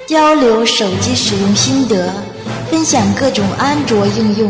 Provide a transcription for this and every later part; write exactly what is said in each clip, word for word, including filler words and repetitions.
交流手机使用心得，分享各种安卓应用。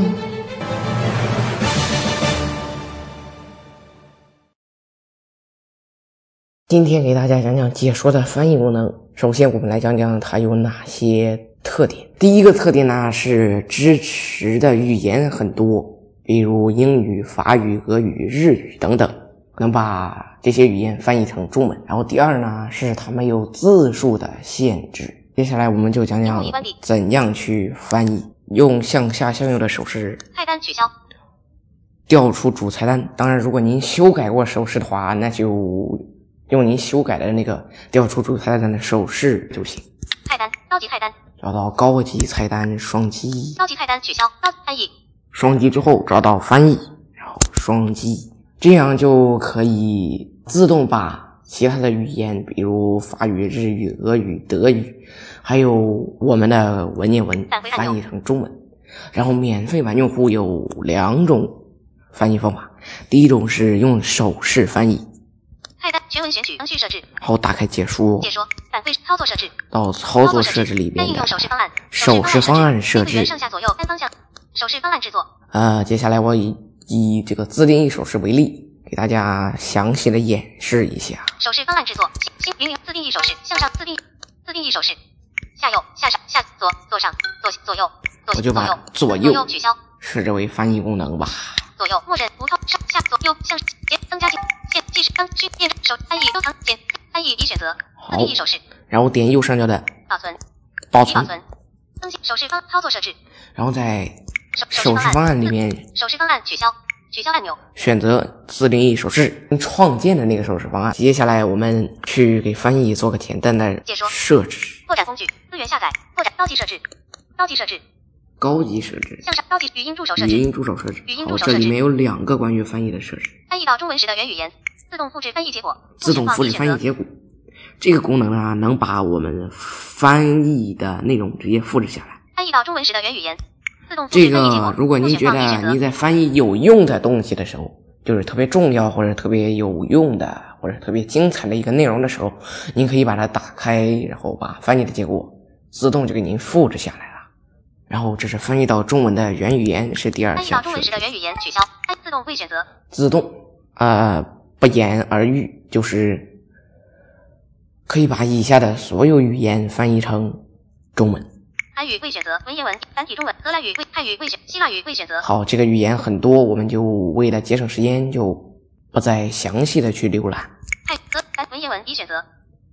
今天给大家讲讲解说的翻译功能。首先我们来讲讲它有哪些特点。第一个特点呢是支持的语言很多，比如英语、法语、俄语、日语等等，能把这些语言翻译成中文。然后第二呢是它没有字数的限制。接下来我们就讲讲怎样去翻译。用向下相右的手势菜单取消， 调出主菜单。当然如果您修改过手势的话，那就用您修改的那个调出主菜单的手势就行。 菜单，高级菜单， 找到高级菜单，双击高级菜单取消，高级翻译， 双击之后找到翻译，然后双击，这样就可以自动把其他的语言，比如法语、日语、俄语、德语，还有我们的文言文翻译成中文。然后免费版用户有两种翻译方法，第一种是用手势翻译。 菜单全文选取程序设置， 好，打开解说， 解说反馈操作设置， 到操作设置里边的手势方案， 手势方案设置， 上下左右单方向，手势方案制作。 呃，接下来我以以这个自定义手势为例，给大家详细的演示一下。 手势方案制作，新零零自定义手势，向上自定义自定义手势，下右下上下左左上左左右左我就把左右取消设置为翻译功能吧。 左右默认无套上下左右向减增加键键计时刚需变手翻译都藏减翻译已选择自定义手势， 然后点右上角的保存保存更新手势方操作设置， 然后在手势方案里面手势方案取消取消按钮选择自定义手势创建的那个手势方案。接下来我们去给翻译做个简单的设置。 拓展工具资源下载拓展高级设置高级设置高级设置向上高级语音助手设置语音助手设置语音助手设置这里面有两个关于翻译的设置。 翻译到中文时的原语言自动复制翻译结果自动复制翻译结果这个功能啊，能把我们翻译的内容直接复制下来。 翻译到中文时的原语言自动复制翻译结果。 这个如果您觉得你在翻译有用的东西的时候，就是特别重要或者特别有用的或者特别精彩的一个内容的时候，您可以把它打开，然后把翻译的结果自动就给您复制下来了。然后这是翻译到中文的原语言，是第二项。 翻译到中文时的原语言取消自动未选择自动呃不言而喻，就是可以把以下的所有语言翻译成中文。 韩语未选择，文言文繁体中文，荷兰语未泰语未选，希腊语未选择。 好，这个语言很多，我们就为了节省时间就不再详细的去浏览。 泰荷兰文言文已选择。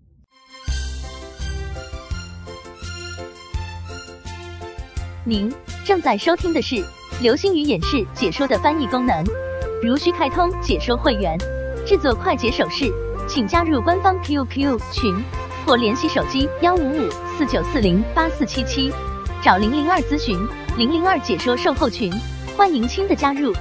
您正在收听的是流星雨演示解说的翻译功能。如需开通解说会员，制作快捷手势，请加入官方 Q Q 群或联系手机幺五五四九四零八四七七，找零零二咨询零零二解说售后群，欢迎新的加入。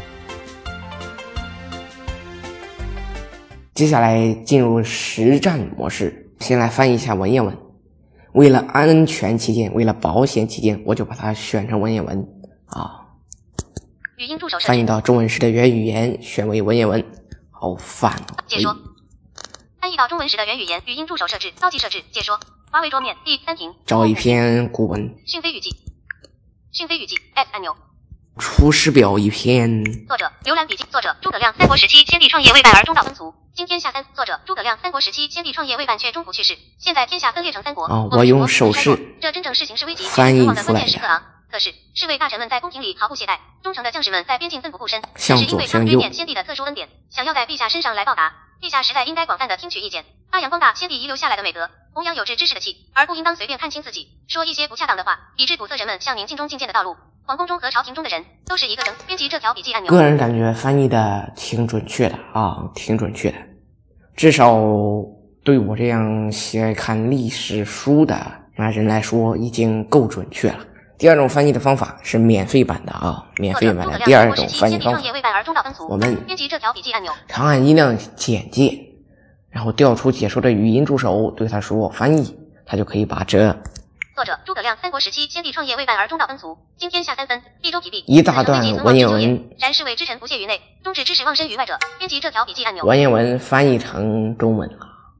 接下来进入实战模式，先来翻译一下文言文。为了安全起见，为了保险起见，我就把它选成文言文啊。 语音助手翻译到中文时的原语言，选为文言文。好烦哦。 解说。翻译到中文时的原语言，语音助手设置高级设置解说。华为桌面第三屏。 找一篇古文。 讯飞语记。讯飞语记 X 按钮。 出师表一篇。 作者浏览笔记。作者诸葛亮。三国时期先帝创业未半而中道分族。今天下三。作者诸葛亮。三国时期先帝创业未半却中途去世。现在天下分裂成三国。 哦，我用手势。 这真正是形势危急翻译的关出来键时刻啊！可是侍卫大臣们在宫廷里毫不懈怠，忠诚的将士们在边境奋不顾身， 向是因为他左向右们追念先帝的特殊恩典，想要在陛下身上来报答。陛下实在应该广泛的听取意见，发扬光大先帝遗留下来的美德，弘扬有志之士的气，而不应当随便看清自己，说一些不恰当的话，以致堵塞人们向宁静中进谏的道路。皇宫中和朝廷中的人都是一个人。编辑这条笔记按钮。 个人感觉翻译的挺准确的啊，挺准确的，至少对我这样喜爱看历史书的人来说已经够准确了。第二种翻译的方法是免费版的啊，免费版的第二种翻译方法，我们编辑这条笔记按钮， 长按音量简介，然后调出解说的语音助手，对他说翻译，他就可以把这作者诸葛亮三国时期先帝创业未半而中道分族，今天下三分，利州疲弊， 一大段文言文， 然侍卫之臣不懈于内，终止知识忘身于外者。编辑这条笔记按钮， 文言文翻译成中文了。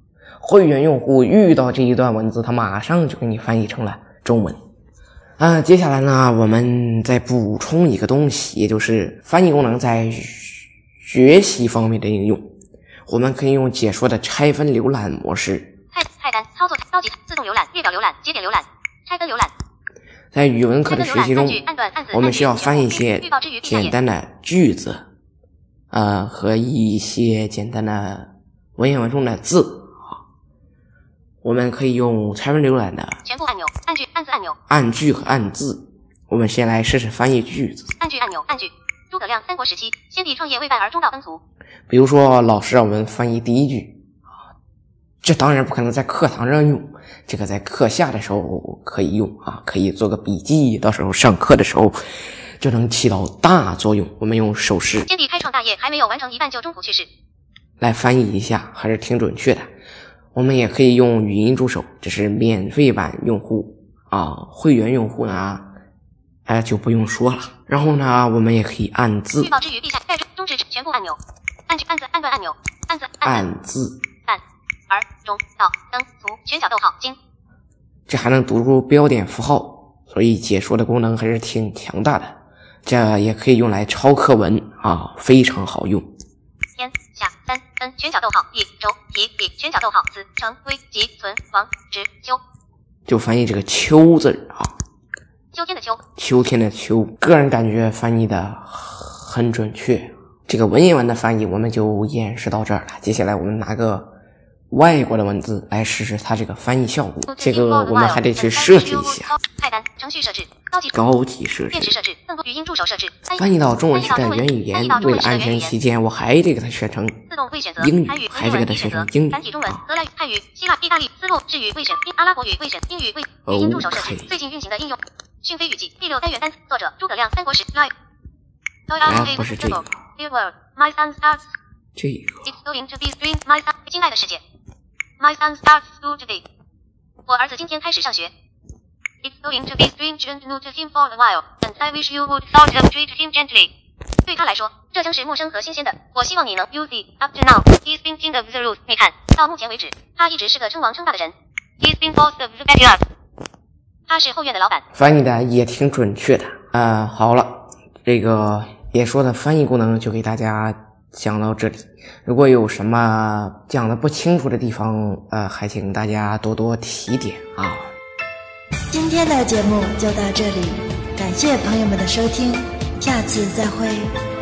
会员用户遇到这一段文字，他马上就给你翻译成了中文。啊，接下来呢，我们再补充一个东西，也就是翻译功能在学习方面的应用。我们可以用解说的拆分浏览模式。 菜菜单操作高级自动浏览列表浏览节点浏览拆分浏览。 在语文课的学习中，我们需要翻译一些简单的句子，呃，和一些简单的文言文中的字。我们可以用拆分浏览的全部按钮、按句、按字按钮、 按句和按字。我们先来试试翻译句子。 按句按钮、按句。诸葛亮三国时期，先帝创业未半而中道崩殂。 比如说，老师让我们翻译第一句，这当然不可能在课堂上用，这个在课下的时候可以用啊，可以做个笔记，到时候上课的时候就能起到大作用。我们用手势， 先帝开创大业还没有完成一半就中途去世， 来翻译一下，还是挺准确的。我们也可以用语音助手，这是免费版用户啊，会员用户呢，哎就不用说了。然后呢，我们也可以按字， 预报之余陛下盖中止全部按钮，按句按字按段按钮，按字按字， 按而中到登足全角逗号金， 这还能读出标点符号，所以解说的功能还是挺强大的。这也可以用来抄课文啊，非常好用。 天下三分全角逗号一周提比全角逗号子成危急存亡之秋， 就翻译这个秋字啊， 秋天的秋， 秋天的秋。个人感觉翻译的很准确。这个文言文的翻译我们就演示到这儿了，接下来我们拿个外国的文字来试试它这个翻译效果。这个我们还得去设置一下。 菜单程序设置高级高级设置辨识设置更多语音助手设置翻译到中文区的原语言，为了安全起见，我还得给它选成自动未选择英语，还得给它选成英语。 繁体中文、荷兰语、泰语、希腊、意大利、丝路、日语未选，阿拉伯语未选，英语未语音助手设置最近运行的应用。讯飞语记第六单元单词，作者诸葛亮三国时 live。 哎，不是这个， 这个。My son starts. 这个。 It's going to be spring. My son， 亲爱的世界。My son starts school today. 我儿子今天开始上学。It's going to be strange and new to him for a while, and I wish you would sort of treat him gently. 对他来说，这将是陌生和新鲜的。我希望你能 use it. Up to now, he's been king of the road. 你看，到目前为止，他一直是个称王称霸的人。He's been boss of the backyard. 他是后院的老板。翻译的也挺准确的。呃，好了，这个。解说的翻译功能就给大家讲到这里，如果有什么讲的不清楚的地方，呃，还请大家多多提点啊。 今天的节目就到这里，感谢朋友们的收听，下次再会。